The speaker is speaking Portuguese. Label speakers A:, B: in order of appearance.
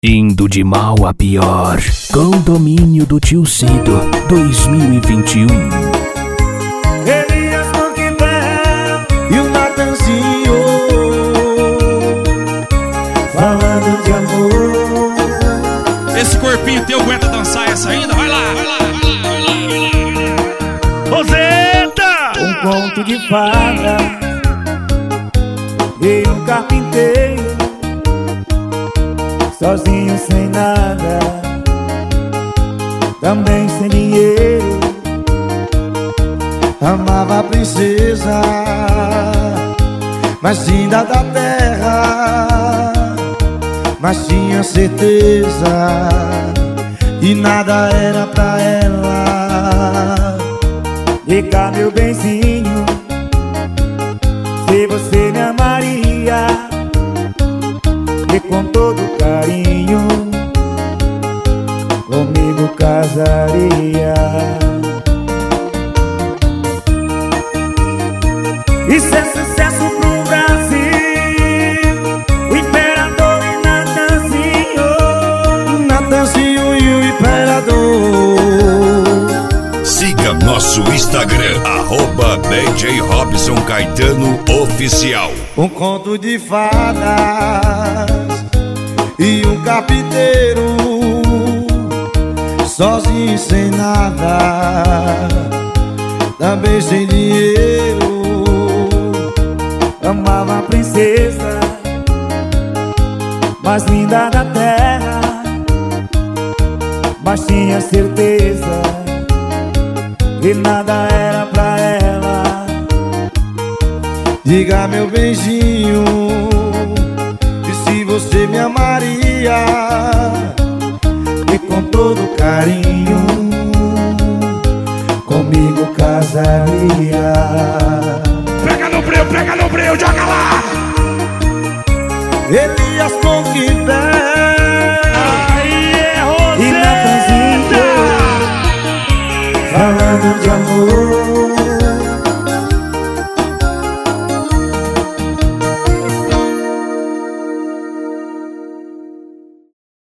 A: Indo de mal a pior, Condomínio do Tio Cido 2021.
B: Elias Conquibel e o Natanzinho falando de amor.
C: Esse corpinho teu aguenta dançar essa ainda? Vai lá, vai lá, vai lá, vai lá.
B: Roseta! Um conto de fada e um carpinteiro sozinho sem nada, também sem dinheiro. Amava a princesa mais linda da terra, mas tinha certeza e nada era pra ela. Diga, meu benzinho, se você me amaria e com todo carinho comigo casaria. Isso é sucesso pro Brasil, o Imperador e Natanzinho, Natanzinho e o Imperador.
D: Siga nosso Instagram, @DJ Robson Caetano Oficial.
B: Um conto de fadas e um carpinteiro sozinho sem nada, também sem dinheiro. Amava a princesa mais linda da terra, mas tinha certeza que nada era pra ela. Diga, meu beijinho, e se você me amaria e com todo carinho comigo casaria.
C: Pega no breu, joga lá!
B: Elias Conquibel
C: Aí é
B: e Natanzinho falando de amor.